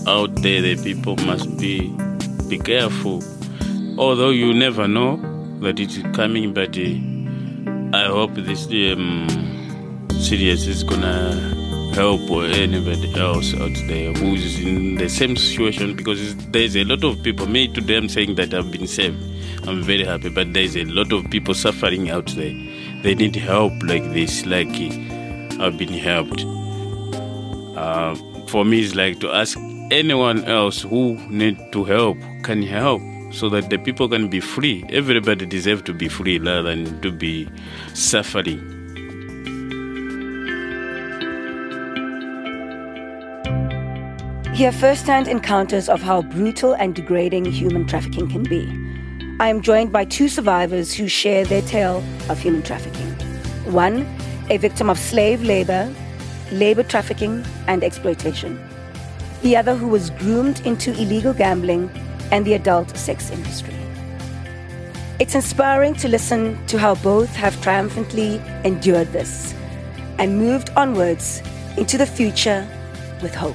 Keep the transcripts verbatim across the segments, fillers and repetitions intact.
out there, the people must be be careful. Although you never know that it is coming, but uh, I hope this um, series is gonna help anybody else out there who's in the same situation, because there's a lot of people. Me today, I'm saying that I've been saved. I'm very happy, but there's a lot of people suffering out there. They need help like this, like I've been helped. Uh, for me, it's like to ask anyone else who need to help, can help, so that the people can be free. Everybody deserves to be free rather than to be suffering. Hear first-hand encounters of how brutal and degrading human trafficking can be. I am joined by two survivors who share their tale of human trafficking. One, a victim of slave labor, labor trafficking, and exploitation. The other, who was groomed into illegal gambling and the adult sex industry. It's inspiring to listen to how both have triumphantly endured this and moved onwards into the future with hope.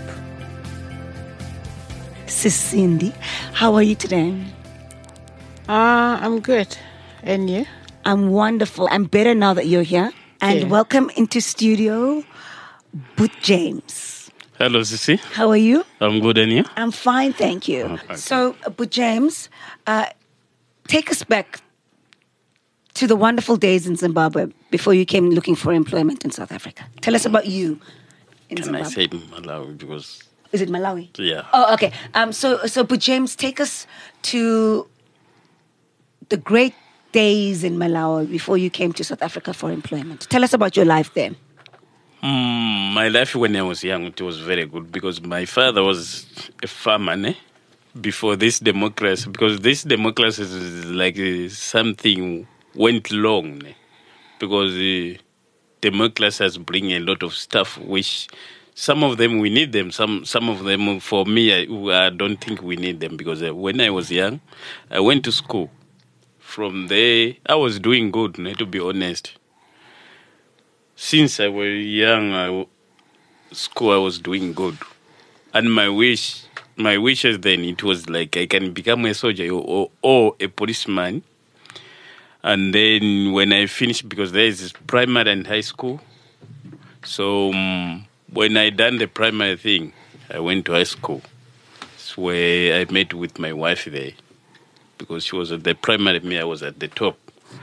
Sis Cindy, how are you today? Uh, I'm good. And you? I'm wonderful. I'm better now that you're here. And Yeah. welcome into studio, Boot James. Hello, Sissy. How are you? I'm good, and you? I'm fine, thank you. Okay. So, uh, Boot James, uh, take us back to the wonderful days in Zimbabwe before you came looking for employment in South Africa. Tell us about you in Can Zimbabwe. I say Malawi? Because, Is it Malawi? yeah. Oh, okay. Um, so, so, Boot James, take us to the great days in Malawi before you came to South Africa for employment. Tell us about your life there. Mm, my life when I was young, it was very good because my father was a farmer, ne? Before this democracy, because this democracy is like uh, something went long, ne? Because uh, democracy has bring a lot of stuff, which some of them we need them, some some of them for me, I, I don't think we need them, because uh, when I was young, I went to school. From there, I was doing good, ne, to be honest. Since I was young, I, w- school I was doing good. And my wish, my wishes then, it was like I can become a soldier or, or, or a policeman. And then when I finished, because there is primary and high school. So um, when I done the primary thing, I went to high school. It's where I met with my wife there. Because she was at the primary, me, I was at the top.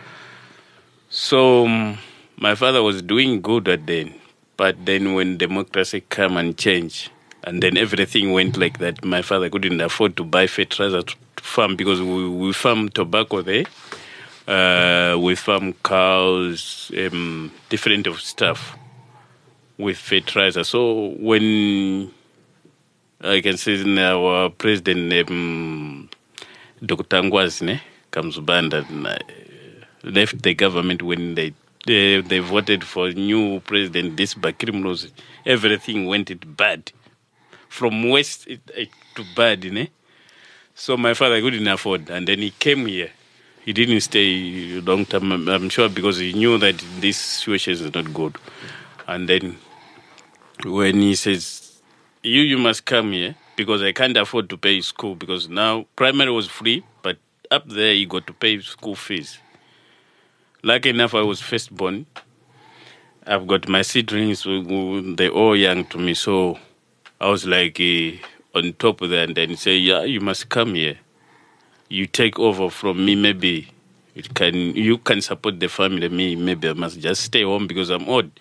So um, my father was doing good at then. But then when democracy came and changed, and then everything went like that, my father couldn't afford to buy fertilizer to farm, because we, we farm tobacco there. Uh, we farm cows, um, different of stuff with fertilizer. So when I can say our president, um, Doctor Ngwazine Kamzubanda, uh, left the government when they, they they voted for new president, this Bakir Mlozi, everything went it bad. From west it, it, to bad, you know? So my father couldn't afford, and then he came here. He didn't stay long time, I'm- I'm sure, because he knew that this situation is not good. And then when he says, you, you must come here, because I can't afford to pay school, because now primary was free, but up there you got to pay school fees. Lucky enough, I was firstborn. I've got my siblings, they're all young to me, so I was like uh, on top of that, and then say, yeah, you must come here. You take over from me, maybe it can you can support the family. Me, maybe I must just stay home because I'm old.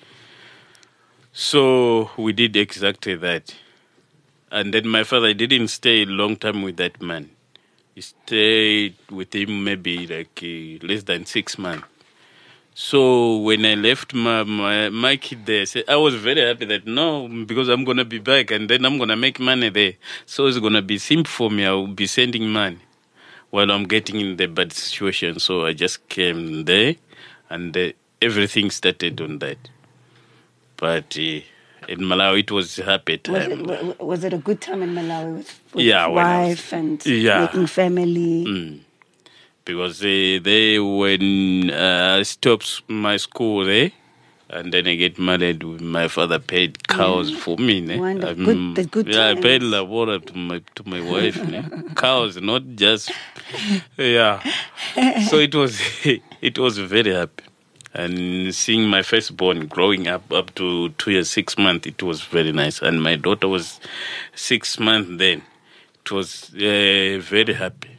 So we did exactly that. And then my father didn't stay a long time with that man. He stayed with him maybe like uh, less than six months. So when I left my, my, my kid there, say- I was very happy that no, because I'm going to be back and then I'm going to make money there. So it's going to be simple for me. I will be sending money while I'm getting in the bad situation. So I just came there and uh, everything started on that. But uh, in Malawi, it was a happy Was time. it, wa- wa- was it a good time in Malawi with, with Yeah, when I was- wife and Yeah. making family? Mm. Because they, they when uh, I stopped my school there, And then I get married. My father paid cows Yeah. for me. Ne? Wonderful. Um, Good- the good yeah, I times. paid labora to my to my wife. Ne? Cows, not just yeah. So it was it was very happy, and seeing my firstborn growing up up to two years six months, it was very nice. And my daughter was six months then. It was uh, very happy.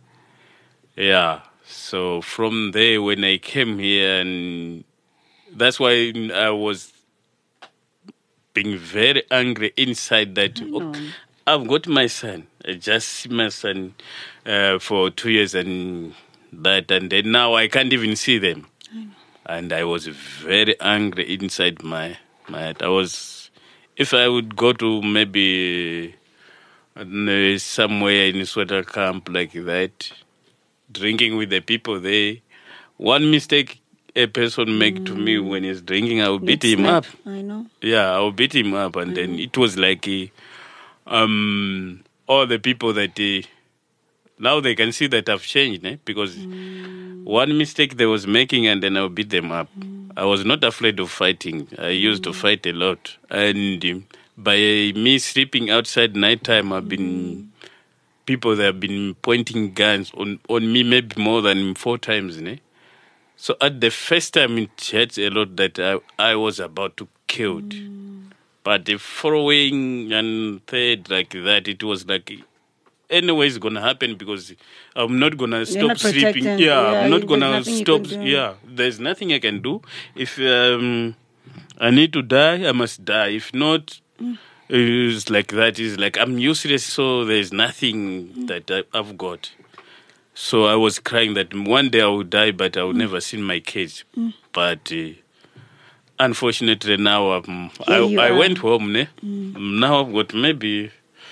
Yeah. So from there, when I came here, and that's why I was being very angry inside that know. okay, I've got my son. I just see my son uh, for two years and that, and then now I can't even see them. And I was very angry inside my my head. I was, if I would go to maybe uh, somewhere in a sweater camp like that, drinking with the people there, one mistake a person make to me when he's drinking, I will beat Let's him snap. up. I know. Yeah, I will beat him up, and then it was like uh, um, all the people that uh, now they can see that I've changed, eh? Because one mistake they was making, and then I'll beat them up. I was not afraid of fighting. I used to fight a lot, and um, by me sleeping outside nighttime, I've been people that have been pointing guns on on me maybe more than four times, eh? So at the first time, it hurts a lot that I, I was about to killed. But the following and third like that, it was like, anyway, it's going to happen because I'm not going to stop not sleeping. protecting. Yeah, Yeah, I'm not there's going to nothing you stop. can do. Yeah, there's nothing I can do. If um, I need to die, I must die. If not, it's like that. It's like I'm useless, so there's nothing that I, I've got. So I was crying that one day I will die, but I will never see my kids. But uh, unfortunately now um, I, Here you I are. went home. Ne? Now I've got maybe,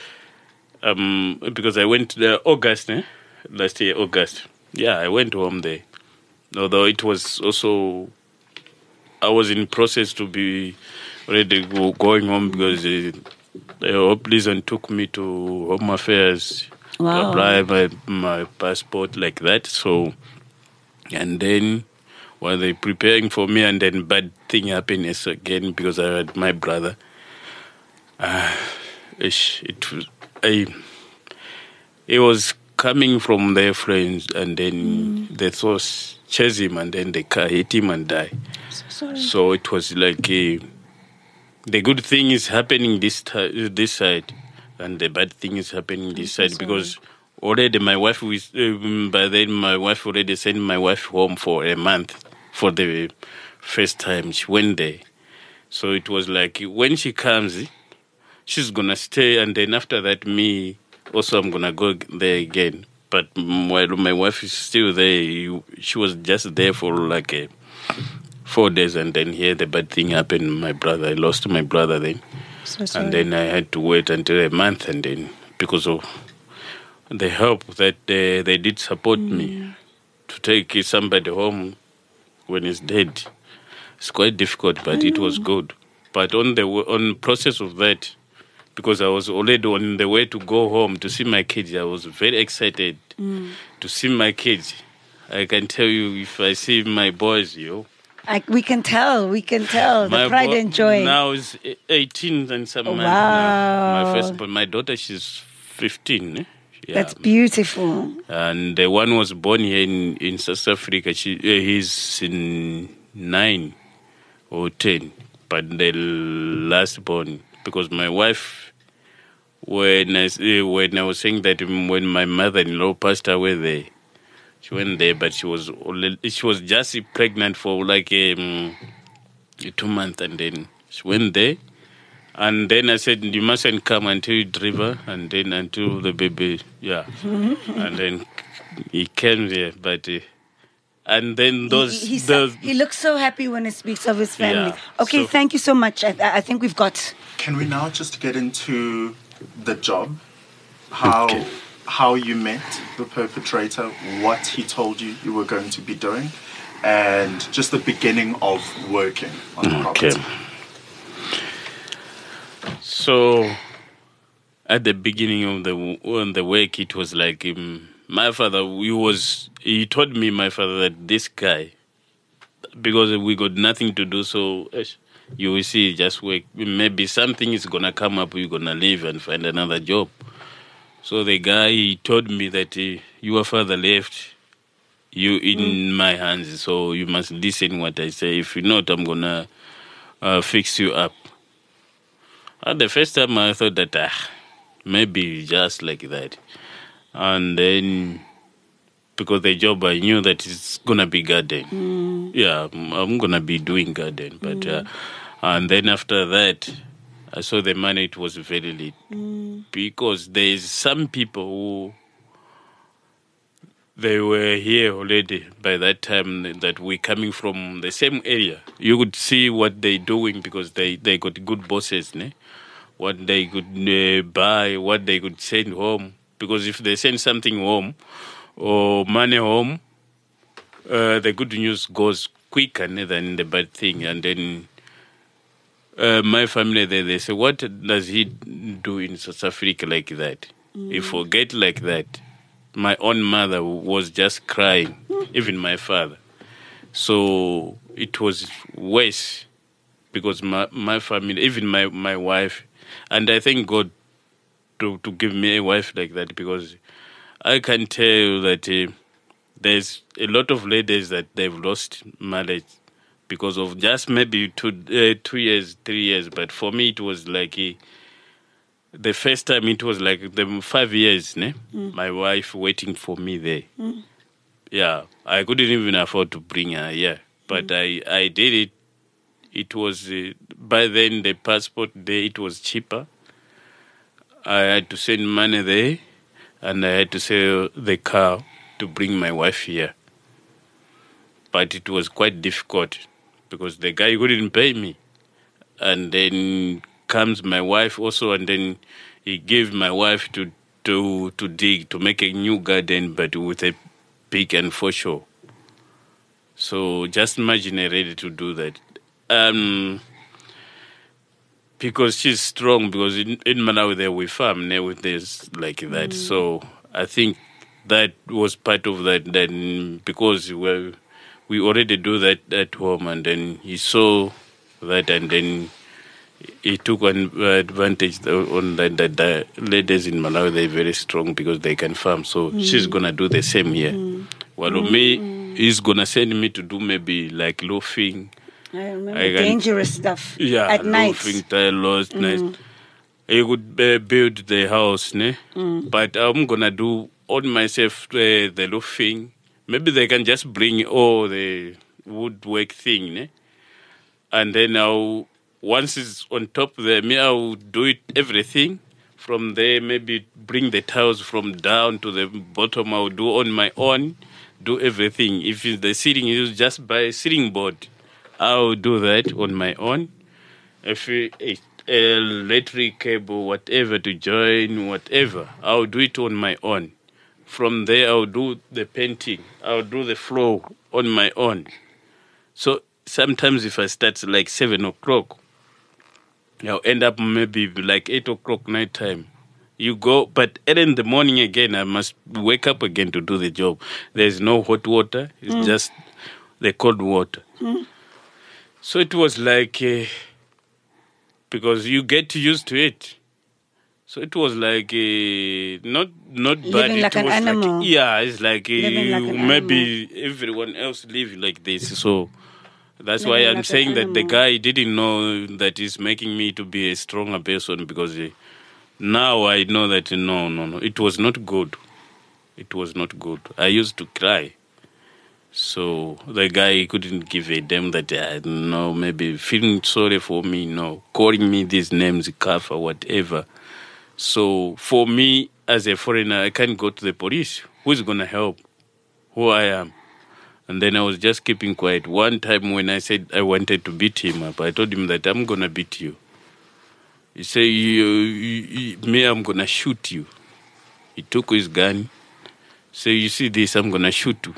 um, because I went there August, ne? last year, August. Yeah, I went home there. Although it was also, I was in process to be ready to go, going home because uh, the Hope Listen took me to Home Affairs Wow. to apply my, my passport like that. So, and then while they preparing for me, and then bad thing happened is again because I had my brother. Uh, ish, it was, I, he was coming from their friends, and then they thought chase him, and then the car hit him and die. So sorry. So it was like uh, the good thing is happening this ti- this side, and the bad thing is happening this so side sorry. because already my wife was um, by then my wife already sent my wife home for a month for the first time she went there. So it was like when she comes, she's gonna stay, and then after that me also I'm gonna go there again. But mm, while my wife is still there, you- she was just there for like a four days, and then here the bad thing happened. My brother, I lost my brother then, So sorry. and then I had to wait until a month, and then because of the help that they, they did support me to take somebody home when he's dead, it's quite difficult, but it was good. But on the w- on process of that, because I was already on the way to go home to see my kids, I was very excited to see my kids. I can tell you, if I see my boys, yo, I, we can tell. We can tell. The my pride bo- and joy. now is e- eighteen and some months Wow. now. My first, but my daughter, she's fifteen. Eh? Yeah. That's beautiful. And the one was born here in, in South Africa. She, uh, he's in nine or ten. But the last born, because my wife, when I, s- uh, when I was saying that um, when my mother-in-law passed away there, she went there, but she was already, she was just pregnant for like um, two months, and then she went there. And then I said, you mustn't come until you deliver, and then until the baby, yeah. And then he came there, but, uh, and then those, he, he, he, those he looks so happy when he speaks of his family. Yeah, Okay, so- thank you so much. I, I think we've got. Can we now just get into the job? How Okay. how you met the perpetrator, what he told you you were going to be doing, and just the beginning of working on the Okay. property. So, at the beginning of the on the work, it was like um, my father. He was. He told me, my father, that this guy, because we got nothing to do, so ish, you will see, just work. Maybe something is gonna come up, you're gonna leave and find another job. So the guy, he told me that uh, your father left you in mm. my hands, so you must listen what I say. If not, I'm gonna uh, fix you up. At the first time, I thought that ah, maybe just like that, and then because the job I knew that it's gonna be garden. Mm. Yeah, I'm gonna be doing garden, but mm. uh, and then after that, I saw the money. It was very little mm. because there's some people who they were here already by that time that we coming from the same area. You could see what they doing because they, they got good bosses, ne? What they could uh, buy, what they could send home. Because if they send something home or money home, uh, the good news goes quicker ne, than the bad thing. And then uh, my family, they, they say, what does he do in South Africa like that? Mm. He forget like that. My own mother was just crying, even my father. So it was worse because my, my family, even my, my wife, and I thank God to, to give me a wife like that because I can tell you that uh, there's a lot of ladies that they've lost marriage because of just maybe two, uh, two years, three years. But for me, it was like... Uh, The first time it was like the five years, ne? Mm. My wife waiting for me there. Mm. Yeah, I couldn't even afford to bring her here, but mm. I, I did it. It was, uh, by then the passport there, it was cheaper. I had to send money there, and I had to sell the car to bring my wife here. But it was quite difficult because the guy couldn't pay me. And then comes my wife also, and then he gave my wife to to to dig to make a new garden, but with a pick and foreshore. So just imagine her ready to do that, um, because she's strong. Because in, in Malawi there we farm there with this like that. Mm. So I think that was part of that. Then because we we already do that at home, and then he saw that, and then he took an advantage on that, that the ladies in Malawi, they're very strong because they can farm. So mm. she's going to do the same here. Mm. While mm. me, mm. he's going to send me to do maybe like loafing. I remember I dangerous can, stuff yeah, at night. Loafing, tailors, mm. night. He would uh, build the house, ne? Mm. But I'm going to do on myself uh, the loafing. Maybe they can just bring all the woodwork thing, ne? And then I'll... Once it's on top there, me, I'll do it everything. From there, maybe bring the tiles from down to the bottom. I'll do on my own, do everything. If it's the ceiling, is just by a ceiling board, I'll do that on my own. If it's electric cable, whatever to join, whatever, I'll do it on my own. From there, I'll do the painting. I'll do the floor on my own. So sometimes if I start like seven o'clock, I'll end up maybe like eight o'clock night time. You go, but early in the morning again, I must wake up again to do the job. There's no hot water. It's mm. just the cold water. Mm. So it was like, uh, because you get used to it. So it was like, uh, not not bad. Living it like was an animal. Like, yeah, it's like, uh, like maybe animal. Everyone else live like this. So that's why I'm like saying that the guy didn't know that he's making me to be a stronger person, because uh, now I know that no, no, no, it was not good. It was not good. I used to cry. So the guy couldn't give a damn that I uh, know, maybe feeling sorry for me, no, calling me these names, Kafa, whatever. So for me, as a foreigner, I can't go to the police. Who's going to help? Who I am? And then I was just keeping quiet. One time when I said I wanted to beat him up, I told him that I'm going to beat you. He said, you, you, you, me, I'm going to shoot you. He took his gun. So you see this, I'm going to shoot you.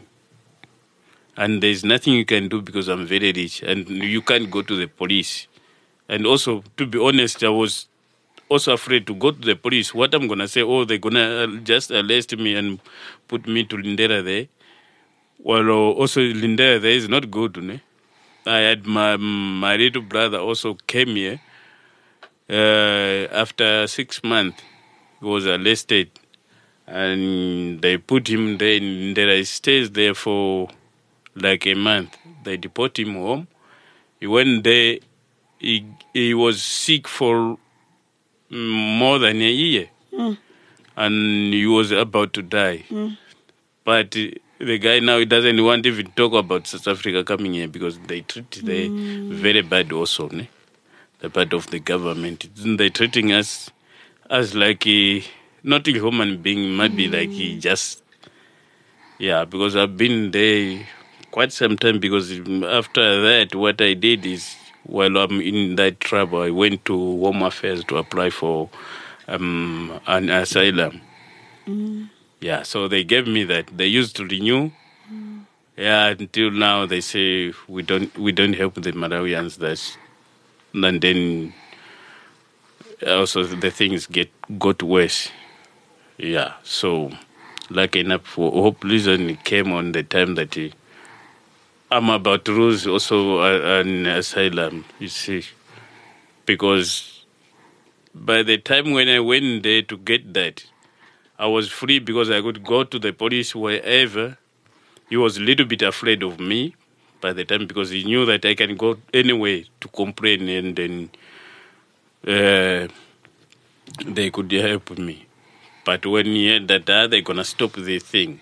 And there's nothing you can do because I'm very rich. And you can't go to the police. And also, to be honest, I was also afraid to go to the police. What I'm going to say, oh, they're going to just arrest me and put me to Lindera there. Well, uh, also Lindera there is not good, ne? I had my my little brother also came here. Uh, after six months, he was arrested, and they put him there. And there he stays there for like a month. They deport him home. He went there. He he was sick for more than a year, mm. and he was about to die. Mm. But the guy now, he doesn't want to even talk about South Africa coming here because they treat the mm. very bad also, ne? The part of the government. They're treating us as like a, not a human being, maybe mm. like he just, yeah, because I've been there quite some time, because after that, what I did is, while I'm in that trouble, I went to Home Affairs to apply for um, an asylum. Mm. Yeah, so they gave me that. They used to renew. Mm. Yeah, until now they say we don't we don't help the Malawians. That, and then also the things get got worse. Yeah, so lucky enough for Hope Reason came on the time that he, I'm about to lose also an asylum, you see, because by the time when I went there to get that, I was free because I could go to the police wherever. He was a little bit afraid of me by the time, because he knew that I can go anywhere to complain, and then uh, they could help me. But when he heard that uh, they're going to stop the thing,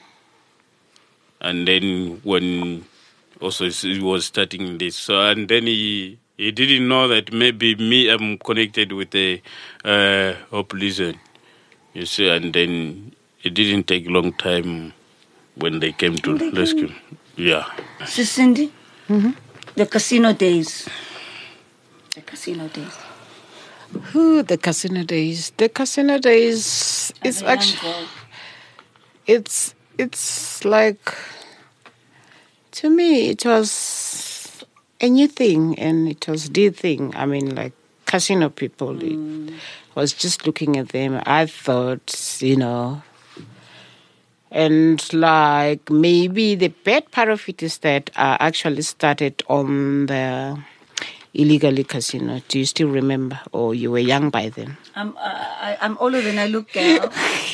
and then when also he was starting this, so and then he he didn't know that maybe me I'm connected with the uh, Hope Reason. You see, and then it didn't take a long time when they came to they rescue. Came. Yeah. So Cindy, mm-hmm. the casino days. The casino days. Who the casino days? The casino days is actually it's it's like, to me it was a new thing, and it was the thing. I mean, like casino people. Mm. It, was just looking at them, I thought, you know, and like maybe the bad part of it is that I actually started on the illegally casino. Do you still remember? Or you were young by then? I'm, uh, I, I'm older than I look, girl.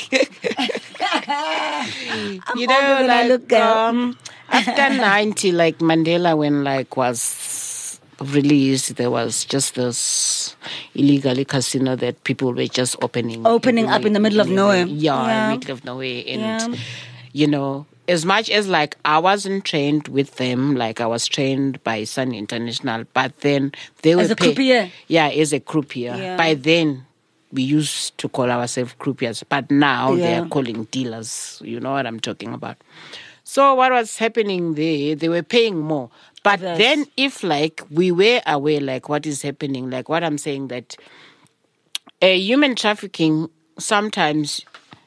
I'm you know, older than like, I look, girl. Um, after ninety, like Mandela, when like was released, there was just this illegally casino that people were just opening. Opening up in the middle of nowhere. Yeah, yeah. in the middle of nowhere. And, yeah. you know, as much as like I wasn't trained with them, like I was trained by Sun International, but then they were... As a pay- croupier? Yeah, as a croupier. Yeah. By then, we used to call ourselves croupiers, but now yeah. they are calling dealers. You know what I'm talking about. So what was happening there, they were paying more. But yes. then if, like, we were aware, like, what is happening, like, what I'm saying, that uh, human trafficking, sometimes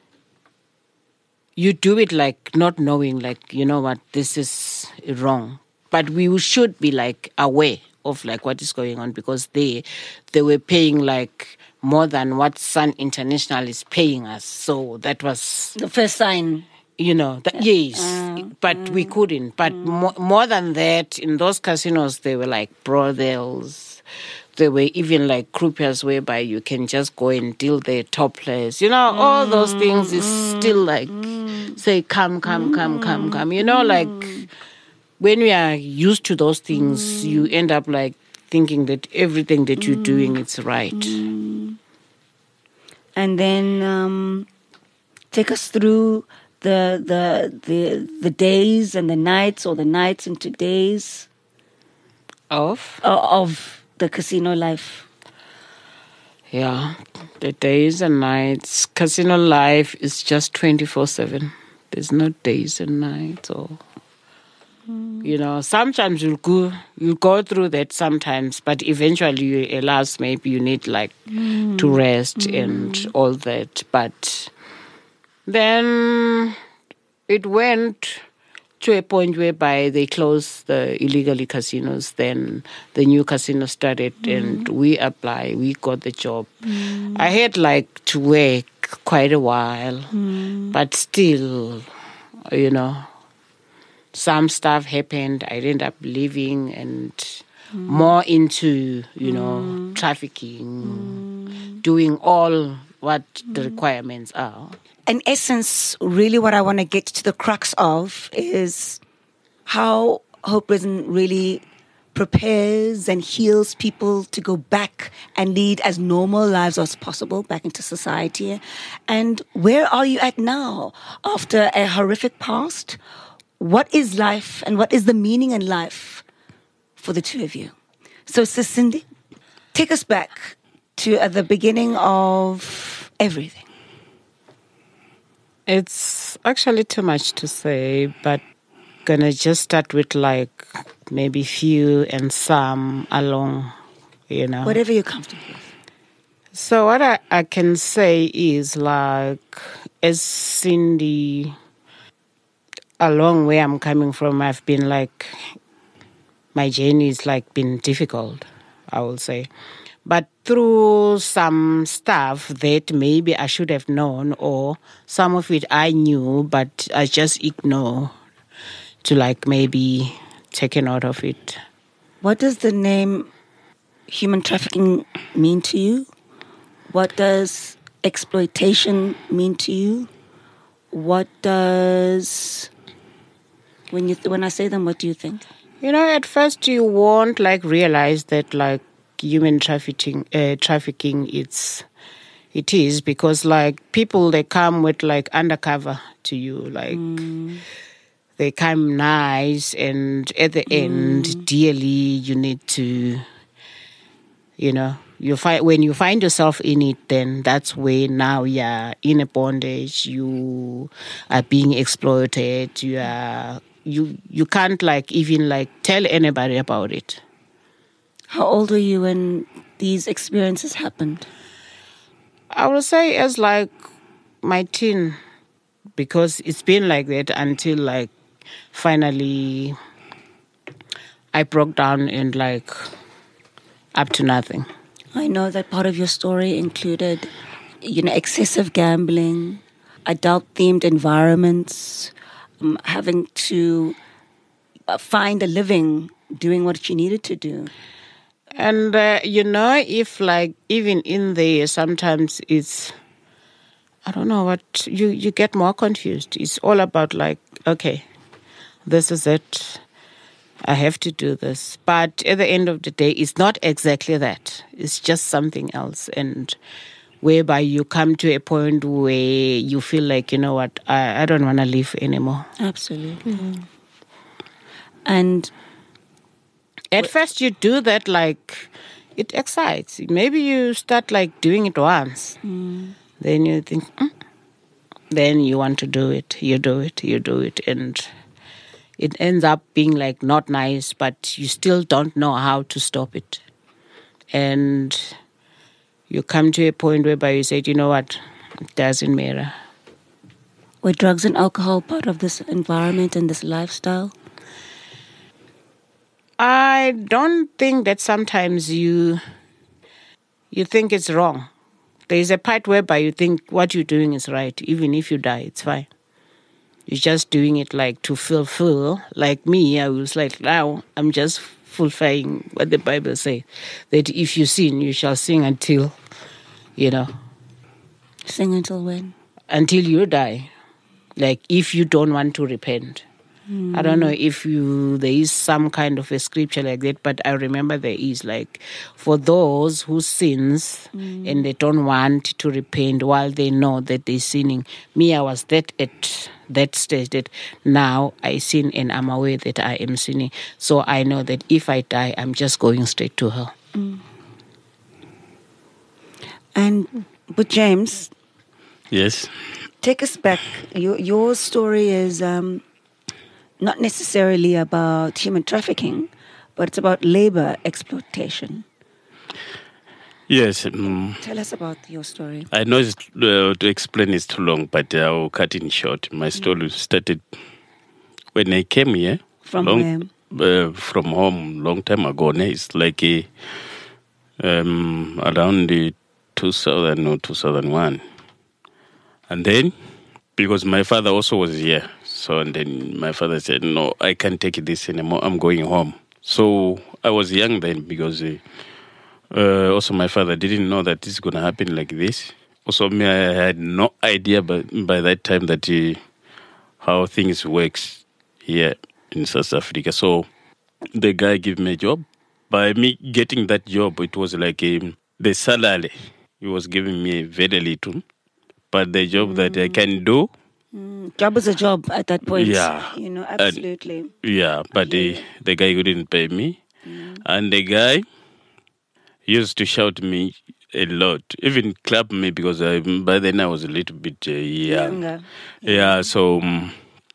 you do it, like, not knowing, like, you know what, this is wrong. But we should be, like, aware of, like, what is going on, because they they were paying, like, more than what Sun International is paying us. So that was... the first sign. You know, that, yes, uh, but mm, we couldn't. But mm. more, more than that, in those casinos, they were like brothels. There were even like croupiers whereby you can just go and deal the topless. You know, mm, all those things is mm, still like, mm, say, come, come, mm, come, come, come. You know, like when we are used to those things, mm, you end up like thinking that everything that you're mm, doing is right. Mm. And then um, take us through... The, the the the days and the nights, or the nights into days of of the casino life. Yeah, the days and nights. Casino life is just twenty-four seven. There's no days and nights, or mm. you know, sometimes you'll go you'll go through that sometimes, but eventually you realize maybe you need like mm. to rest mm. and all that, but. Then it went to a point whereby they closed the illegally casinos. Then the new casino started, mm. and we applied. We got the job. Mm. I had like to work quite a while, mm. but still, you know, some stuff happened. I ended up leaving and mm. more into, you know, mm. trafficking, mm. doing all what mm. the requirements are. In essence, really what I want to get to the crux of is how Hope Risen really prepares and heals people to go back and lead as normal lives as possible back into society. And where are you at now after a horrific past? What is life and what is the meaning in life for the two of you? So, Sis Cindy, take us back to at the beginning of everything. It's actually too much to say, but gonna just start with like maybe few and some along, you know. Whatever you're comfortable with. So what I, I can say is like, as Cindy, along where I'm coming from, I've been like, my journey is like been difficult, I will say. But through some stuff that maybe I should have known, or some of it I knew, but I just ignore to like maybe taken out of it. What does the name human trafficking mean to you? What does exploitation mean to you? What does, when you th- when I say them, what do you think? You know, at first you won't like realize that like human trafficking, uh, trafficking it's it is because like people they come with like undercover to you, like. Mm. They come nice, and at the mm. end, dearly, you need to, you know, you find when you find yourself in it, then that's where now you're in a bondage. You are being exploited. You are you you can't like even like tell anybody about it. How old were you when these experiences happened? I would say as like my teen, because it's been like that until like. Finally, I broke down and like up to nothing. I know that part of your story included, you know, excessive gambling, adult-themed environments, um, having to uh, find a living doing what you needed to do. And, uh, you know, if like even in there, sometimes it's, I don't know what, you, you get more confused. It's all about like, okay, this is it. I have to do this. But at the end of the day, it's not exactly that. It's just something else. And whereby you come to a point where you feel like, you know what, I, I don't want to live anymore. Absolutely. Mm-hmm. And at first you do that like, it excites. Maybe you start like doing it once. Mm. Then you think, mm. then you want to do it. You do it, you do it. And it ends up being like not nice, but you still don't know how to stop it. And you come to a point whereby you say, you know what, it doesn't matter. Were drugs and alcohol part of this environment and this lifestyle? I don't think that sometimes you you think it's wrong. There is a part whereby you think what you're doing is right. Even if you die, it's fine. You're just doing it like to fulfill. Like me, I was like, now I'm just fulfilling what the Bible says. That if you sin, you shall sing until, you know. Sing until when? Until you die. Like if you don't want to repent. Mm. I don't know if you there is some kind of a scripture like that, but I remember there is like for those who sins mm. and they don't want to repent while they know that they're sinning. Me, I was that at that stage that now I sin and I'm aware that I am sinning. So I know that if I die, I'm just going straight to hell. Mm. And but James, yes, take us back. Your your story is. Um, Not necessarily about human trafficking, but it's about labor exploitation. Yes. Um, Tell us about your story. I know it's, uh, to explain is too long, but I'll cut it short. My story mm. started when I came here. From long, where? Uh, from home, long time ago. It's like a, um, around the two thousand or two thousand one. And then, because my father also was here, So and then my father said, no, I can't take this anymore. I'm going home. So I was young then because uh, uh, also my father didn't know that this is going to happen like this. Also me, I had no idea by, by that time that uh, how things works here in South Africa. So the guy gave me a job. By me getting that job, it was like um, the salary. He was giving me very little. But the job mm. that I can do. Mm. Job is a job at that point. Yeah. You know, absolutely. And, yeah, but the, the guy couldn't pay me. Mm. And the guy used to shout me a lot, even clap me because I, by then I was a little bit uh, young. Younger. Yeah, yeah so um,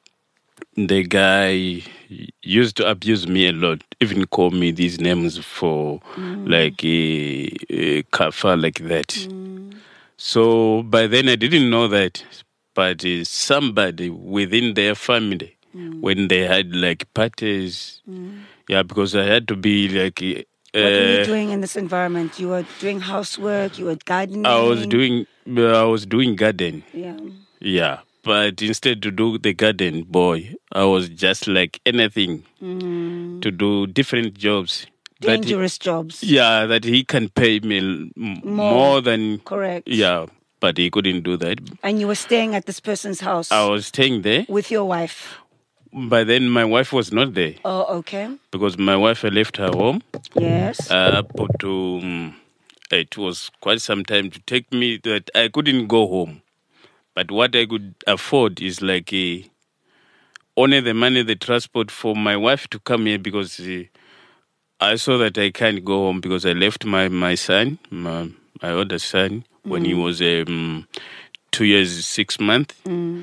the guy used to abuse me a lot, even call me these names for mm. like a, a kafa like that. Mm. So by then I didn't know that, but uh, somebody within their family, mm. when they had like parties, mm. yeah, because I had to be like... Uh, what were you doing in this environment? You were doing housework, you were gardening? I was doing, I was doing garden. Yeah. Yeah. But instead to do the garden, boy, I was just like anything mm. to do different jobs. Dangerous he, jobs. Yeah, that he can pay me more, more than... Correct. Yeah, but he couldn't do that. And you were staying at this person's house? I was staying there. With your wife? By then, my wife was not there. Oh, okay. Because my wife had left her home. Yes. Uh, but to, um, it was quite some time to take me that I couldn't go home. But what I could afford is like a, only the money, the transport for my wife to come here because uh, I saw that I can't go home because I left my, my son, my, my older son, mm. when he was um, two years, six months. Mm.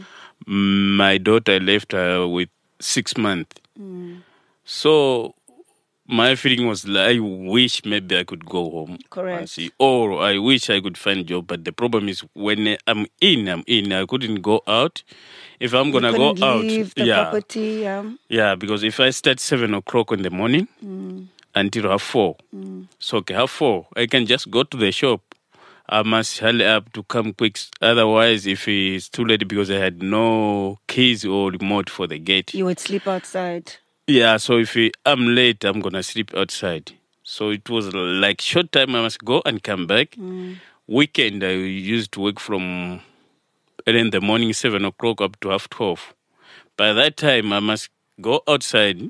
My daughter left her with six months. Mm. So my feeling was like, I wish maybe I could go home. Correct. See, or I wish I could find a job. But the problem is when I'm in, I'm in. I couldn't go out. If I'm going to go out. Leave the yeah. property, yeah. Yeah, because if I start seven o'clock in the morning mm. until half four, mm. so okay, half four, I can just go to the shop. I must hurry up to come quick. Otherwise, if it's too late because I had no keys or remote for the gate. You would sleep outside. Yeah, so if I'm late, I'm going to sleep outside. So it was like short time I must go and come back. Mm. Weekend, I used to work from early in the morning, seven o'clock up to half twelve. By that time, I must go outside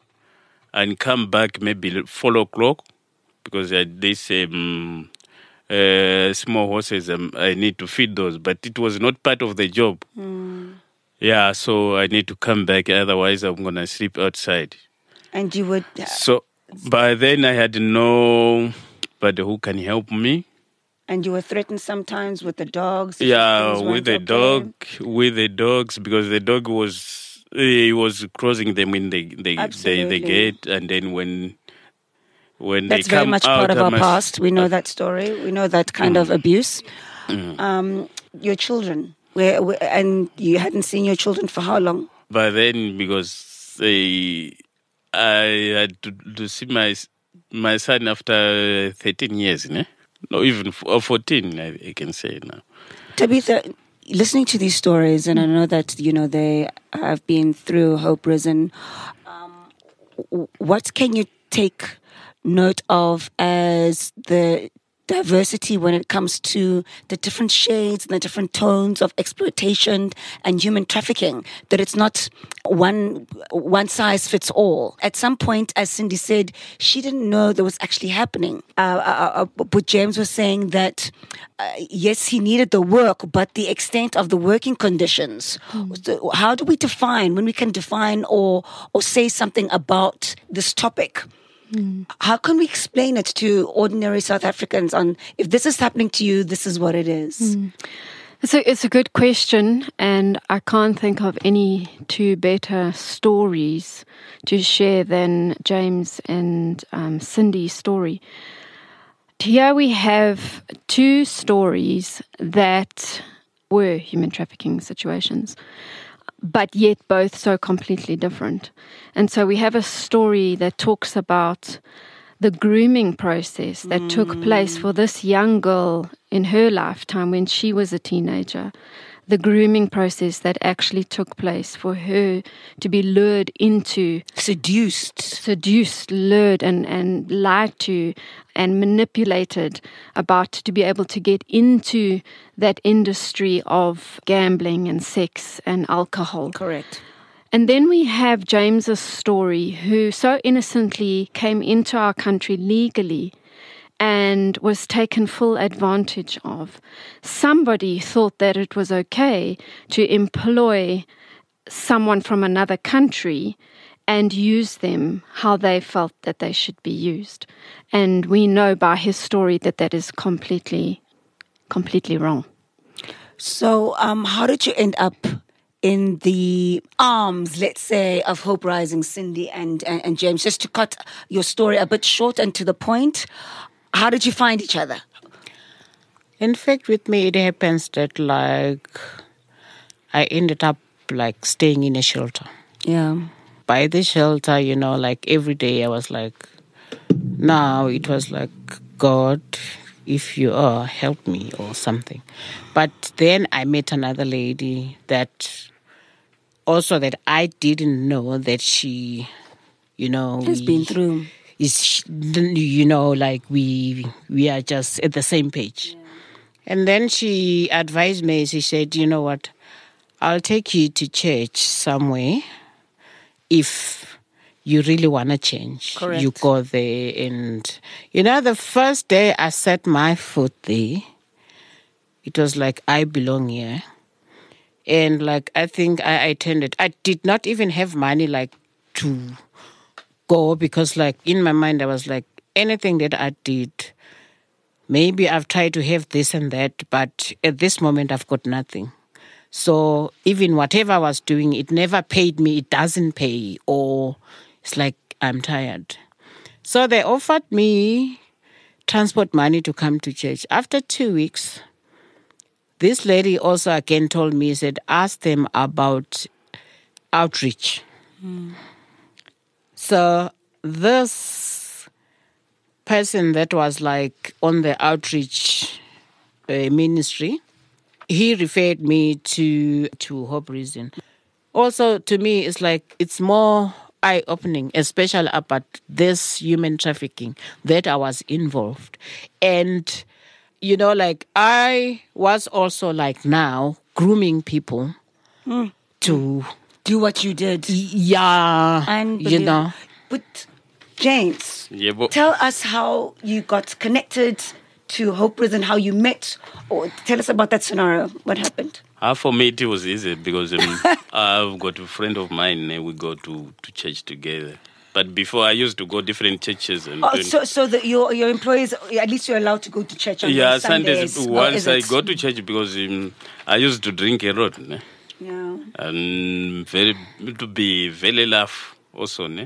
and come back maybe four o'clock because I had this um, uh, small horses. Um, I need to feed those, but it was not part of the job. Mm. Yeah, so I need to come back, otherwise I'm going to sleep outside. And you would... Uh, so by then I had nobody who can help me. And you were threatened sometimes with the dogs? Yeah, with the okay. dog, with the dogs, because the dog was, he was crossing them in the the, the, the gate, and then when... When That's they come very much out, part of our must, past. We know uh, that story. We know that kind mm, of abuse. Mm. Um, your children... Where, where, and you hadn't seen your children for how long? By then, because uh, I had to, to see my my son after thirteen years, né? No, even fourteen, I, I can say now. Tabitha, listening to these stories, and I know that you know they have been through Hope Risen. Um, what can you take note of as the diversity when it comes to the different shades and the different tones of exploitation and human trafficking, that it's not one one size fits all. At some point, as Cindy said, she didn't know that was actually happening. Uh, uh, uh, but James was saying that, uh, yes, he needed the work, but the extent of the working conditions. Mm. So how do we define, when we can define or or say something about this topic? Mm. How can we explain it to ordinary South Africans on, if this is happening to you, this is what it is? Mm. It's a, it's a good question, and I can't think of any two better stories to share than James and um, Cindy's story. Here we have two stories that were human trafficking situations, but yet both so completely different. And so we have a story that talks about the grooming process that mm. took place for this young girl in her lifetime when she was a teenager, the grooming process that actually took place for her to be lured into, Seduced. seduced, lured, and, and lied to and manipulated about to be able to get into that industry of gambling and sex and alcohol. Correct. And then we have James's story, who so innocently came into our country legally and was taken full advantage of. Somebody thought that it was okay to employ someone from another country and use them how they felt that they should be used. And we know by his story that that is completely, completely wrong. So, um, how did you end up in the arms, let's say, of Hope Rising, Cindy and, and, and James? Just to cut your story a bit short and to the point, how did you find each other? In fact, with me, it happens that, like, I ended up, like, staying in a shelter. Yeah. By the shelter, you know, like, every day I was like, now it was like, God, if you are, help me or something. But then I met another lady that also that I didn't know that she, you know, Has we, been through. is, you know, like we we are just at the same page. Yeah. And then she advised me, she said, you know what, I'll take you to church somewhere if you really want to change. Correct. You go there. And, you know, the first day I set my foot there, it was like, I belong here. And, like, I think I attended. I did not even have money, like, to go because, like, in my mind, I was like, anything that I did, maybe I've tried to have this and that, but at this moment, I've got nothing. So even whatever I was doing, it never paid me. It doesn't pay, or it's like I'm tired. So they offered me transport money to come to church. After two weeks, this lady also again told me, said, ask them about outreach. Mm. So this person that was like on the outreach uh, ministry, he referred me to to Hope Rising. Also, to me, it's like it's more eye-opening, especially about this human trafficking that I was involved. And, you know, like I was also like now grooming people mm. to do what you did. Yeah, and you know. But James, yeah, but tell us how you got connected to Hope Rising, how you met, or tell us about that scenario. What happened? Uh, for me, it was easy because um, I've got a friend of mine and we go to, to church together. But before, I used to go different churches. And oh, so so that your your employees, at least you're allowed to go to church on yeah, Sundays. Sundays. Once I go to church because um, I used to drink a lot. Ne? Yeah. And very to be very laugh also. Ne?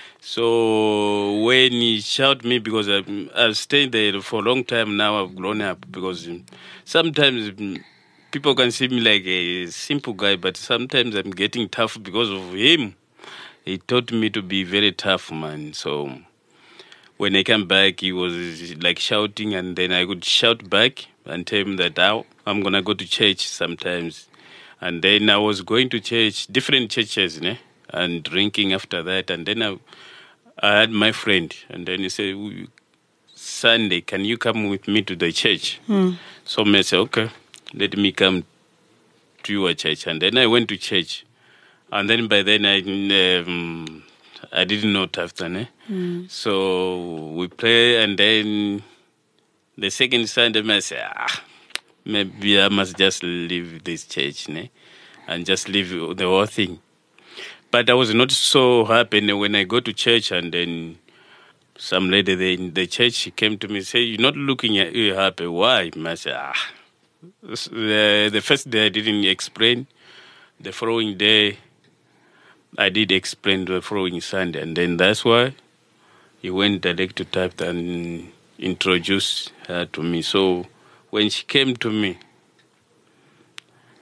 So when he shout me, because I've, I've stayed there for a long time now, I've grown up, because um, sometimes um, people can see me like a simple guy, but sometimes I'm getting tough because of him. He taught me to be very tough, man. So when I came back, he was like shouting, and then I would shout back and tell him that oh, I'm going to go to church sometimes. And then I was going to church, different churches, né? And drinking after that. And then I, I had my friend, and then he said, Sunday, can you come with me to the church? Hmm. So I said, okay, let me come to your church. And then I went to church. And then by then I um, I didn't know Taftan. Eh? Mm. So we play, and then the second Sunday I said, ah, maybe I must just leave this church, né? And just leave the whole thing. But I was not so happy when I go to church, and then some lady there in the church, she came to me and said, you're not looking at you happy. Why? I said, ah. The, the first day I didn't explain. The following day, I did explain the following Sunday, and then that's why he went direct to Taft and introduced her to me. So when she came to me,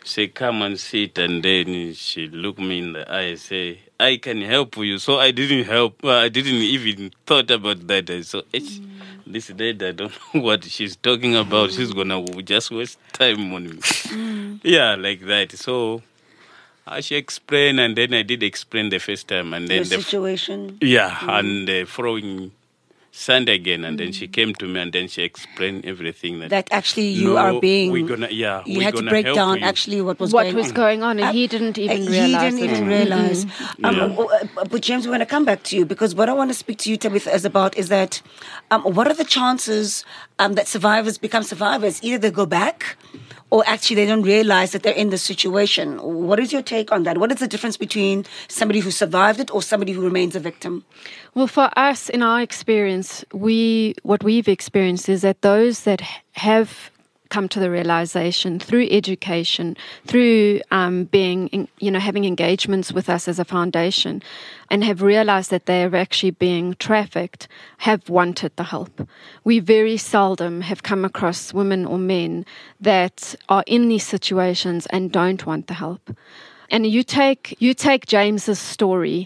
She come and sit, and then she look me in the eye and say, I can help you. So I didn't help. Uh, I didn't even thought about that. I saw, mm. this lady, I don't know what she's talking about. Mm. She's going to just waste time on me. Mm. Yeah, like that. So uh, she explained, and then I did explain the first time. And then Your the situation? F- yeah, mm. and the following Sunday again, and mm. then she came to me, and then she explained everything. That, that actually you no, are being... We're gonna, yeah, you we're had to break down you. actually what was what going was on. going on, and uh, he didn't even uh, realize He didn't it. even realize. Mm-hmm. Um, Yeah. uh, but James, we're going to come back to you, because what I want to speak to you, Tabitha, is about is that um, what are the chances um, that survivors become survivors? Either they go back, or actually they don't realize that they're in the situation. What is your take on that? What is the difference between somebody who survived it or somebody who remains a victim? Well, for us, in our experience, we what we've experienced is that those that have come to the realization through education, through um, being, in, you know, having engagements with us as a foundation, and have realized that they are actually being trafficked, have wanted the help. We very seldom have come across women or men that are in these situations and don't want the help. And you take you take James's story,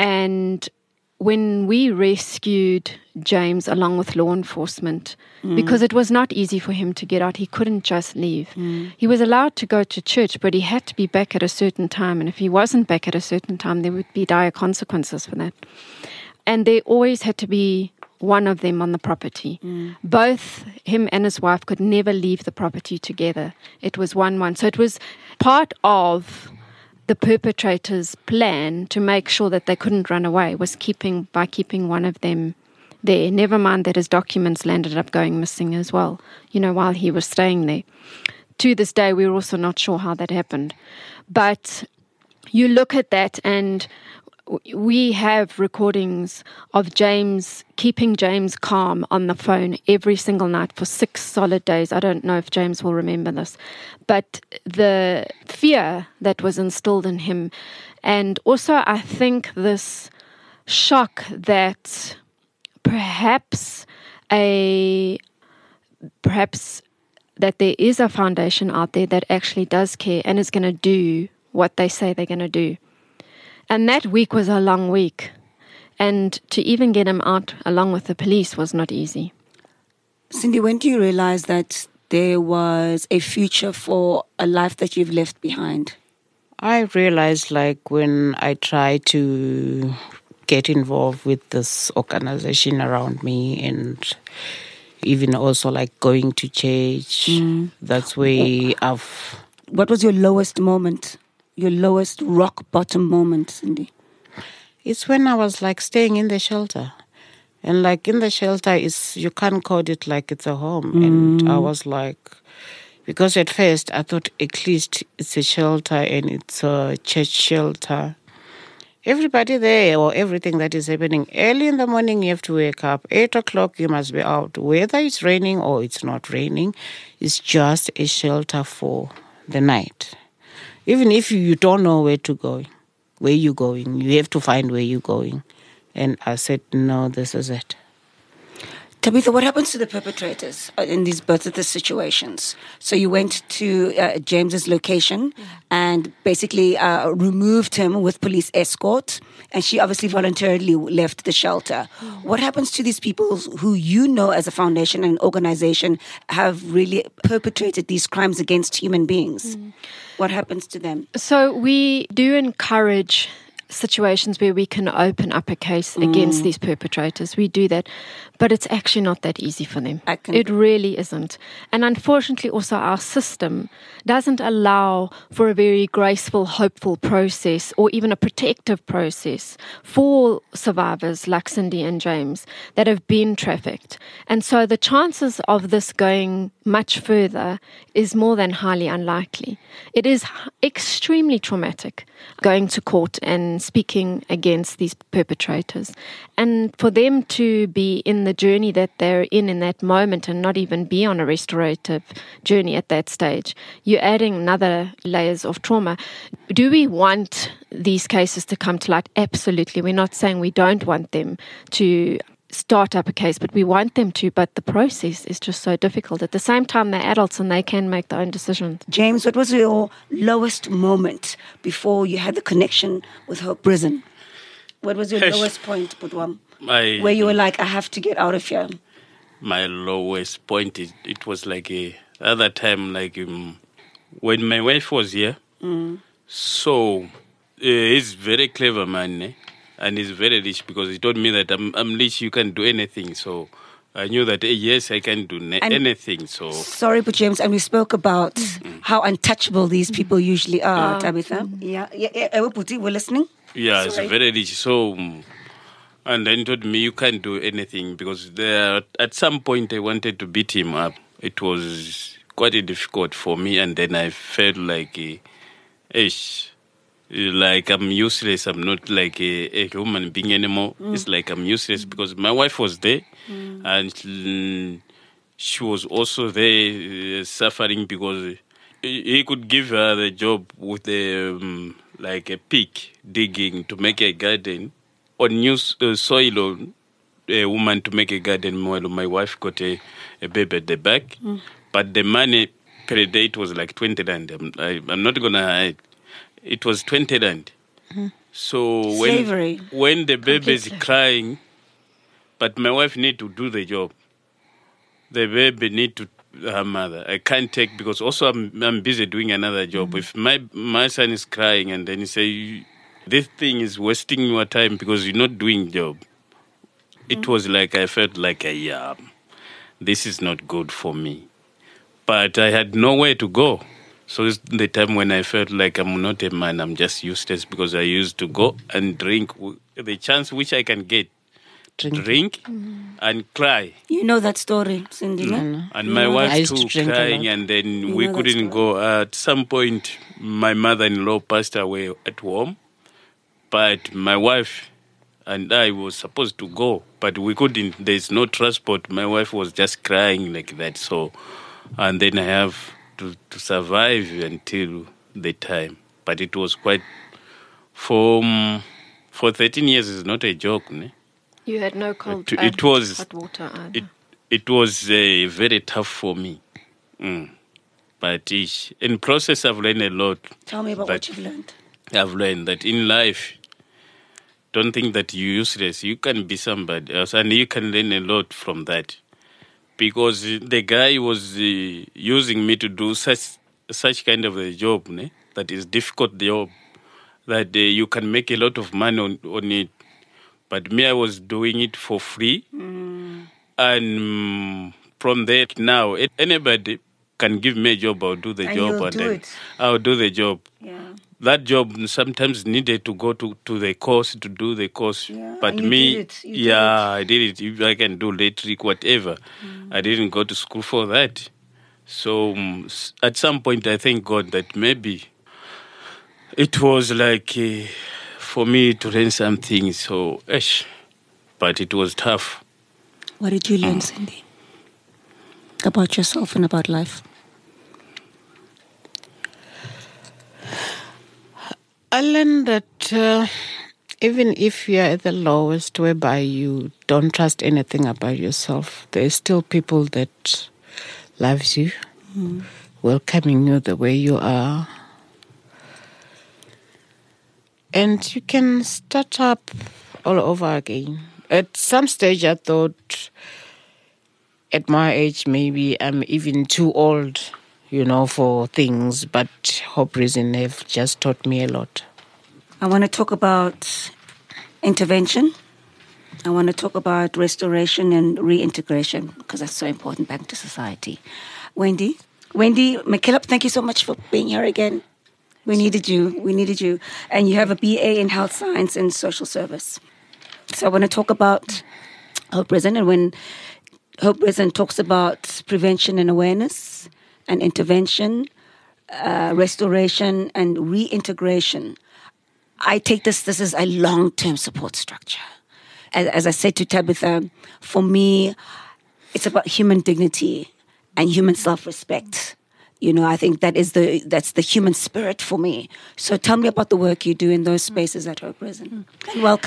and when we rescued James along with law enforcement, mm. because it was not easy for him to get out, he couldn't just leave. Mm. He was allowed to go to church, but he had to be back at a certain time. And if he wasn't back at a certain time, there would be dire consequences for that. And there always had to be one of them on the property. Mm. Both him and his wife could never leave the property together. It was one-one. So it was part of the perpetrator's plan to make sure that they couldn't run away was keeping by keeping one of them there. Never mind that his documents landed up going missing as well, you know, while he was staying there. To this day, we're also not sure how that happened. But you look at that, and we have recordings of James, keeping James calm on the phone every single night for six solid days. I don't know if James will remember this, but the fear that was instilled in him, and also I think this shock that perhaps a perhaps that there is a foundation out there that actually does care and is going to do what they say they're going to do. And that week was a long week. And to even get him out along with the police was not easy. Cindy, when do you realize that there was a future for a life that you've left behind? I realized, like, when I tried to get involved with this organization around me, and even also, like, going to church, mm. that's where I've... What was your lowest moment? Your lowest rock bottom moment, Cindy? It's when I was like staying in the shelter. And like in the shelter, is you can't call it like it's a home. Mm. And I was like, because at first I thought at least it's a shelter and it's a church shelter. Everybody there, or everything that is happening, early in the morning you have to wake up. Eight o'clock you must be out. Whether it's raining or it's not raining, it's just a shelter for the night. Even if you, you don't know where to go, where you're going, you have to find where you're going. And I said, no, this is it. Tabitha, what happens to the perpetrators in these both of the situations? So you went to uh, James's location mm-hmm. and basically uh, removed him with police escort, and she obviously voluntarily left the shelter. Mm-hmm. What happens to these people who you know as a foundation and organization have really perpetrated these crimes against human beings? Mm-hmm. What happens to them? So we do encourage situations where we can open up a case mm. against these perpetrators. We do that, but it's actually not that easy for them. It really isn't. And unfortunately also our system doesn't allow for a very graceful, hopeful process or even a protective process for survivors like Cindy and James that have been trafficked. And so the chances of this going much further is more than highly unlikely. It is extremely traumatic going to court and speaking against these perpetrators. And for them to be in the journey that they're in in that moment and not even be on a restorative journey at that stage, you're adding another layers of trauma. Do we want these cases to come to light? Absolutely. We're not saying we don't want them to start up a case, but we want them to, but the process is just so difficult. At the same time, they're adults and they can make their own decisions. James, what was your lowest moment before you had the connection with Hope Prison? What was your Yes. lowest point, Budwam? My, Where you were like, I have to get out of here. my lowest point, is, it was like a other time, like um, when my wife was here. Mm. So uh, he's very clever man, eh? And he's very rich, because he told me that I'm, I'm rich, you can do anything. So I knew that, eh, yes, I can do ne- And- anything. So Sorry, but James, and we spoke about how untouchable these people usually are, Ah. Tabitha. Yeah, yeah, yeah. eh, Puti, we're listening. yeah, it's Sorry. very rich. So, um, and then he told me, you can't do anything, because there, at some point I wanted to beat him up. It was quite difficult for me, and then I felt like, uh, ish, like I'm useless. I'm not like a, a human being anymore. It's like I'm useless, because my wife was there, and mm, she was also there uh, suffering, because he he could give her the job with the um, like a pick digging to make a garden, or new s- uh, soil, or a woman to make a garden. While my wife got a, a baby at the back, but the money per day it was like twenty rand. I'm, I, I'm not gonna hide. It was twenty rand. So when Slavery. when the baby is Completely. crying, but my wife need to do the job. The baby need to her mother. I can't take, because also I'm I'm busy doing another job. If my my son is crying and then you say this thing is wasting your time because you're not doing job, it was like I felt like a yeah, this is not good for me. But I had nowhere to go. So it's the time when I felt like I'm not a man, I'm just useless, because I used to go and drink w- the chance which I can get, Drink. drink and cry. You know that story, Cindy, no? And You my know wife I used too to drink a crying, lot. and then You we know that couldn't story. go. At some point, my mother-in-law passed away at home, but my wife and I was supposed to go, but we couldn't. There's no transport. My wife was just crying like that. So, and then I have to, to survive until the time. But it was quite for um, for thirteen years. Is not a joke, ne? You had no cold It- uh, it was- hot water either. It it was uh, very tough for me. Mm. But ish, in process, I've learned a lot. Tell me about But what you've learned. I've learned that in life, don't think that you're useless. You can be somebody else, and you can learn a lot from that. Because the guy was uh, using me to do such such kind of a job, ne? That is difficult job, that uh, you can make a lot of money on, on it. But me, I was doing it for free. And um, from there, now, a- anybody can give me a job, I'll do the And job. you'll and do then it. I'll do the job. Yeah. That job sometimes needed to go to, to the course to do the course. Yeah, but and you me, did it. You did yeah, I did it. If I can do electric, whatever. I didn't go to school for that. So um, s- at some point, I thank God that maybe it was like uh, for me to learn something. So, esh, but it was tough. What did you learn, Cindy? About yourself and about life? I learned that uh, even if you are at the lowest, whereby you don't trust anything about yourself, there's still people that loves you, welcoming you the way you are. And you can start up all over again. At some stage, I thought, at my age, maybe I'm even too old, you know, for things. But Hope Prison have just taught me a lot. I want to talk about intervention. I want to talk about restoration and reintegration, because that's so important back to society. Wendy? Wendy McKillop, thank you so much for being here again. We needed you. We needed you. And you have a B A in health science and social service. So I want to talk about Hope Prison. And when Hope Prison talks about prevention and awareness and intervention, uh, restoration and reintegration, I take this, this is a long-term support structure. As, as I said to Tabitha, for me, it's about human dignity and human self-respect. You know, I think that is the that's the human spirit for me. So tell me about the work you do in those spaces at Hope Prison. And welcome.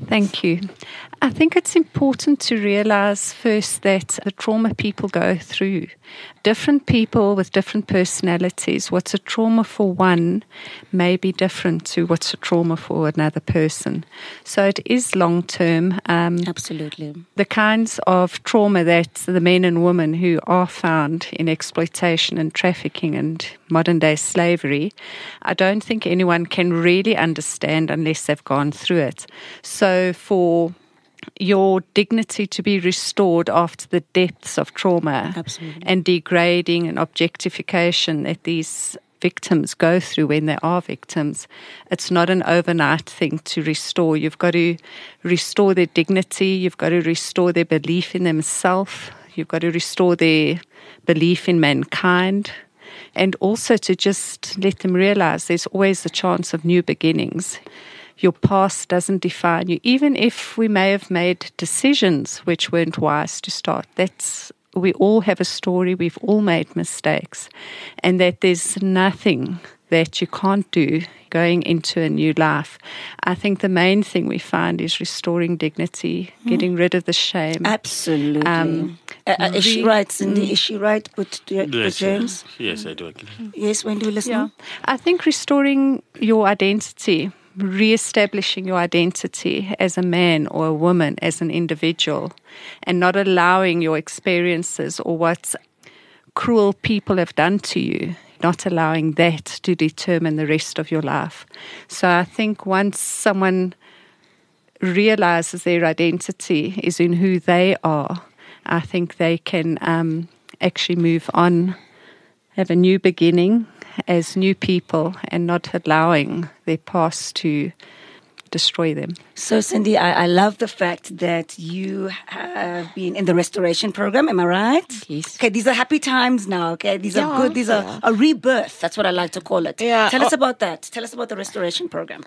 Thank you. I think it's important to realize first that the trauma people go through, different people with different personalities, what's a trauma for one may be different to what's a trauma for another person. So it is long term. Um, Absolutely. The kinds of trauma that the men and women who are found in exploitation and trafficking and modern day slavery, I don't think anyone can really understand unless they've gone through it. So for your dignity to be restored after the depths of trauma Absolutely. and degrading and objectification that these victims go through when they are victims, it's not an overnight thing to restore. You've got to restore their dignity, you've got to restore their belief in themselves, you've got to restore their belief in mankind, and also to just let them realize there's always a chance of new beginnings. Your past doesn't define you. Even if we may have made decisions which weren't wise to start, that's we all have a story, we've all made mistakes, and that there's nothing that you can't do going into a new life. I think the main thing we find is restoring dignity, mm. getting rid of the shame. Absolutely. Um, uh, uh, is she right, Cindy? Mm. Is she right, but, uh, yes, James? Yes, I do agree. Yes, when do we listen? Yeah. I think restoring your identity, re-establishing your identity as a man or a woman, as an individual, and not allowing your experiences or what cruel people have done to you, not allowing that to determine the rest of your life. So I think once someone realizes their identity is in who they are, I think they can um, actually move on, have a new beginning as new people, and not allowing their past to destroy them. So, Cindy, I, I love the fact that you have been in the restoration program. Am I right? Yes. Okay, these are happy times now. Okay, these Yeah, are good. These yeah. are a rebirth. That's what I like to call it. Yeah. Tell us Oh. about that. Tell us about the restoration program.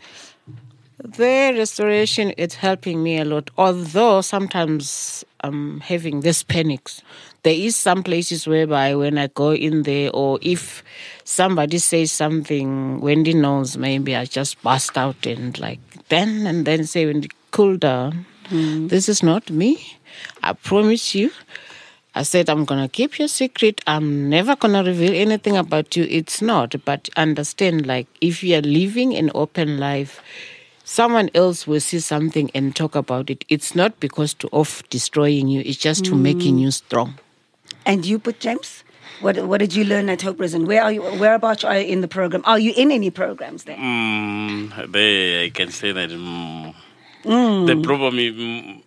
The restoration is helping me a lot, although sometimes I'm having these panics. There is some places whereby when I go in there, or if somebody says something, Wendy knows, maybe I just bust out and like then and then say, Wendy, cool down. Mm. This is not me. I promise you. I said, I'm going to keep your secret. I'm never going to reveal anything about you. It's not. But understand, like, if you are living an open life, someone else will see something and talk about it. It's not because to, of destroying you. It's just to mm. making you strong. And you, put James? What What did you learn at Hope Prison? Where are you? Whereabouts are you in the program? Are you in any programs there? Mm, they, I can say that mm, Mm. the problem is... Mm,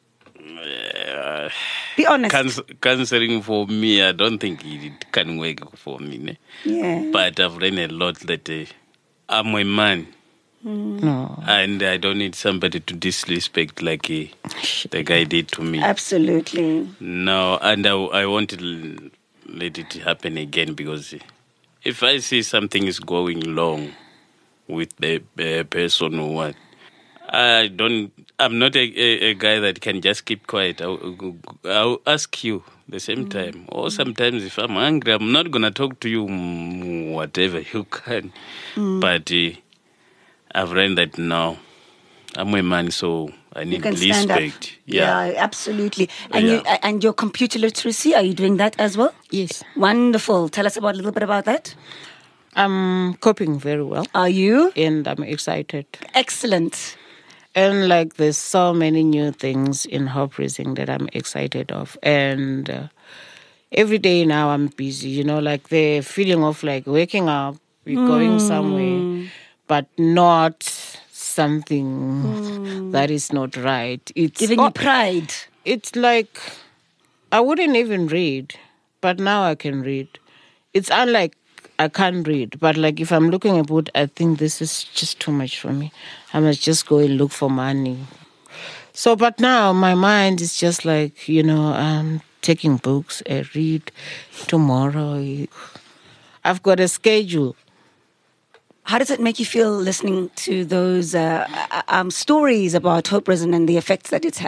uh, Be honest. Canc- counseling for me, I don't think it can work for me. Ne? Yeah. But I've learned a lot that uh, I'm a man. Mm. No. And I don't need somebody to disrespect like uh, the guy did to me. Absolutely. No, and I, I won't l- let it happen again, because if I see something is going wrong with the uh, person or what, I don't. I'm not a, a, a guy that can just keep quiet. I'll, I'll ask you the same mm. time. Or sometimes if I'm angry, I'm not gonna talk to you. Mm, whatever you can, mm. but uh, I've learned that now I'm a man, so I need respect. Yeah. yeah, absolutely. And yeah. you and your computer literacy, are you doing that as well? Yes. Wonderful. Tell us about a little bit about that. I'm coping very well. Are you? And I'm excited. Excellent. And like there's so many new things in Hope Rising that I'm excited of. And uh, every day now I'm busy, you know, like the feeling of like waking up, we're mm. going somewhere, but not something mm. that is not right. It's giving oh, you pride. It's like, I wouldn't even read, but now I can read. It's unlike I can't read, but like if I'm looking at a book, I think this is just too much for me. I must just go and look for money. So, but now my mind is just like, you know, I'm taking books, I read tomorrow. I've got a schedule. How does it make you feel listening to those uh, um, stories about Hope Prison and the effects that it's had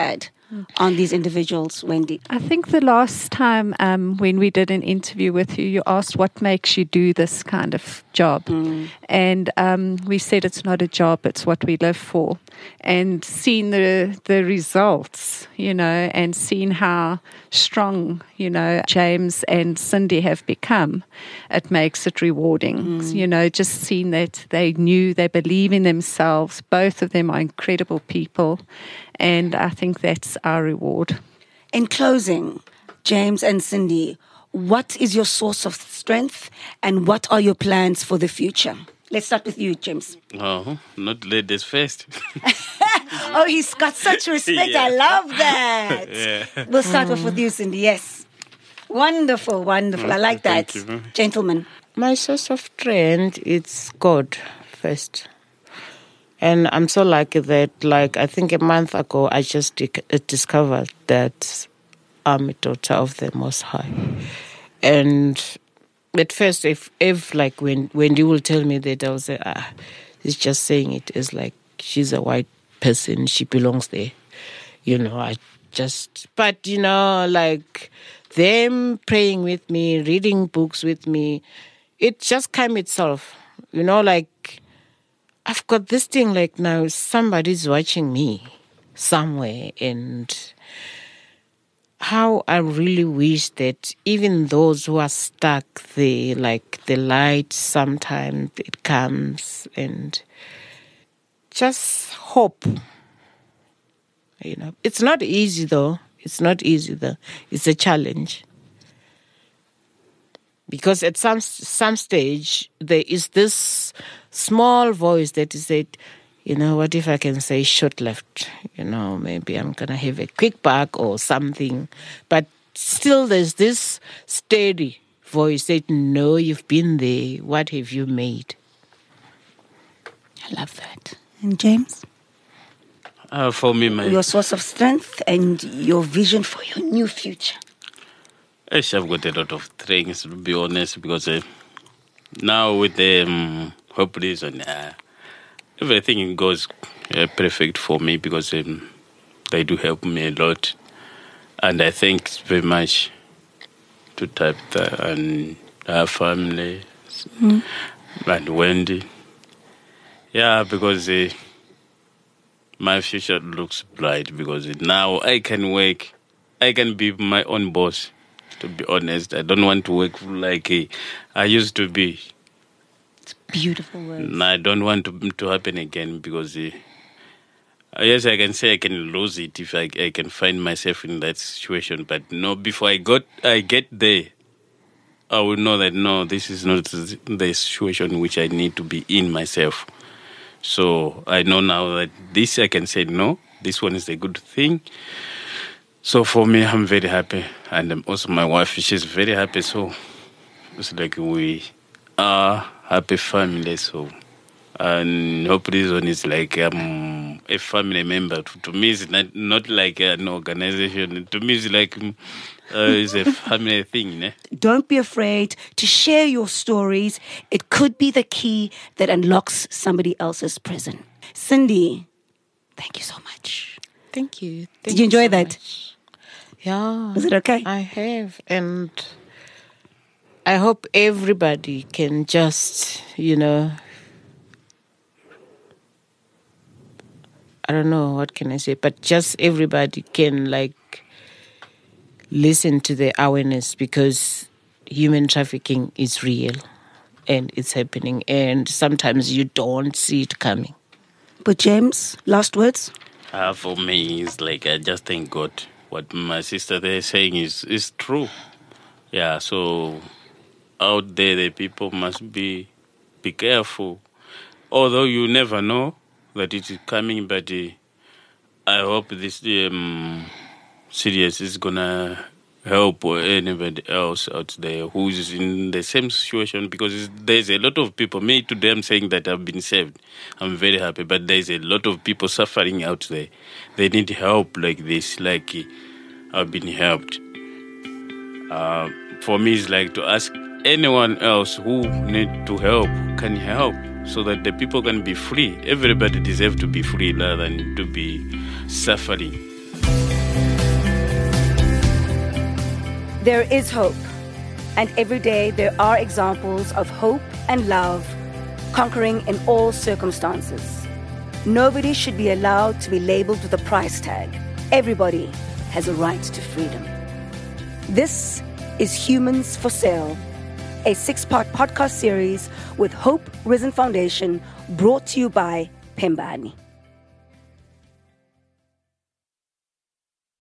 on these individuals, Wendy? I think the last time um, when we did an interview with you, you asked what makes you do this kind of job. Mm. And um, we said it's not a job, it's what we live for. And seeing the, the results, you know, and seeing how strong, you know, James and Cindy have become, it makes it rewarding. Mm. You know, just seeing that they knew, they believe in themselves. Both of them are incredible people. And I think that's our reward. In closing, James and Cindy, what is your source of strength and what are your plans for the future? Let's start with you, James. Oh, not ladies first. Oh, he's got such respect. Yeah. I love that. Yeah. We'll start mm. off with you, Cindy. Yes. Wonderful, wonderful. Oh, I like that. You. Gentlemen. My source of strength is God first. And I'm so lucky that, like, I think a month ago, I just di- discovered that I'm a daughter of the Most High. And at first, if, if like, when, when you will tell me that, I will say, ah, he's just saying it is like, she's a white person, she belongs there. You know, I just, but, you know, like, them praying with me, reading books with me, it just came itself. You know, like, I've got this thing like now somebody's watching me somewhere, and how I really wish that even those who are stuck, they like the light sometimes it comes, and just hope. You know, it's not easy though. It's not easy though. It's a challenge. Because at some some stage, there is this small voice that is said, you know, what if I can say short left? You know, maybe I'm going to have a quick back or something. But still there's this steady voice that, no, you've been there. What have you made? I love that. And James? Uh, for me, my... Your source of strength and your vision for your new future. I've got a lot of things, to be honest, because uh, now with the um, Hope Reason, uh, everything goes uh, perfect for me because um, they do help me a lot. And I thank very much to Tabitha and her family mm. and Wendy. Yeah, because uh, my future looks bright because now I can work, I can be my own boss. To be honest, I don't want to work like uh, I used to be. It's beautiful words. I don't want to to happen again because, uh, yes, I can say I can lose it if I, I can find myself in that situation. But no, before I got I get there, I will know that no, this is not the situation which I need to be in myself. So I know now that this I can say no, this one is a good thing. So for me, I'm very happy. And also my wife, she's very happy. So it's like we are happy family. So, and Hope Reason is like um, a family member. To, to me, it's not, not like an organization. To me, it's like uh, it's a family thing. Ne? Don't be afraid to share your stories. It could be the key that unlocks somebody else's prison. Cindy, thank you so much. Thank you. Thank Did you enjoy you so that? Much. Yeah. Was it okay? I have. And I hope everybody can just, you know, I don't know, what can I say, but just everybody can, like, listen to the awareness because human trafficking is real and it's happening and sometimes you don't see it coming. But James, last words? Uh, for me, it's like I just thank God. What my sister there is saying is, is true. Yeah, so out there, the people must be be careful. Although you never know that it is coming, but uh, I hope this um, series is going to help anybody else out there who's in the same situation because there's a lot of people, me today I'm saying that I've been saved. I'm very happy, but there's a lot of people suffering out there. They need help like this, like uh, I've been helped. Uh, for me, it's like to ask anyone else who need to help, can help so that the people can be free. Everybody deserves to be free rather than to be suffering. There is hope, and every day there are examples of hope and love conquering in all circumstances. Nobody should be allowed to be labeled with a price tag. Everybody has a right to freedom. This is Humans for Sale, a six-part podcast series with Hope Risen Foundation, brought to you by Pembani.